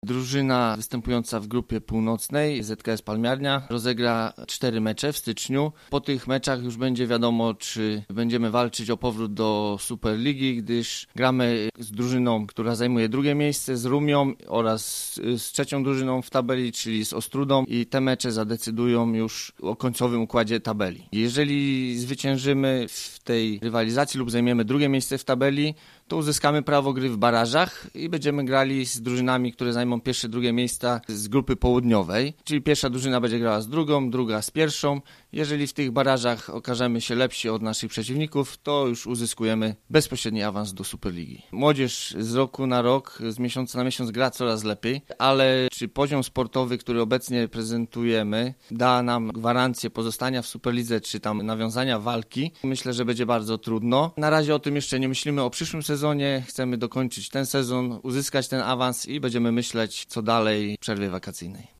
Drużyna występująca w grupie północnej ZKS Palmiarnia rozegra 4 mecze w styczniu. Po tych meczach już będzie wiadomo, czy będziemy walczyć o powrót do Superligi, gdyż gramy z drużyną, która zajmuje drugie miejsce, z Rumią oraz z trzecią drużyną w tabeli, czyli z Ostrudą, i te mecze zadecydują już o końcowym układzie tabeli. Jeżeli zwyciężymy w tej rywalizacji lub zajmiemy drugie miejsce w tabeli, to uzyskamy prawo gry w barażach i będziemy grali z drużynami, które zajmą pierwsze, drugie miejsca z grupy południowej, czyli pierwsza drużyna będzie grała z drugą, druga z pierwszą. Jeżeli w tych barażach okażemy się lepsi od naszych przeciwników, to już uzyskujemy bezpośredni awans do Superligi. Młodzież z roku na rok, z miesiąca na miesiąc gra coraz lepiej, ale czy poziom sportowy, który obecnie prezentujemy, da nam gwarancję pozostania w Superlidze, czy tam nawiązania walki? Myślę, że będzie bardzo trudno. Na razie o tym jeszcze nie myślimy, o przyszłym sezonie. Chcemy dokończyć ten sezon, uzyskać ten awans i będziemy myśleć, co dalej w przerwie wakacyjnej.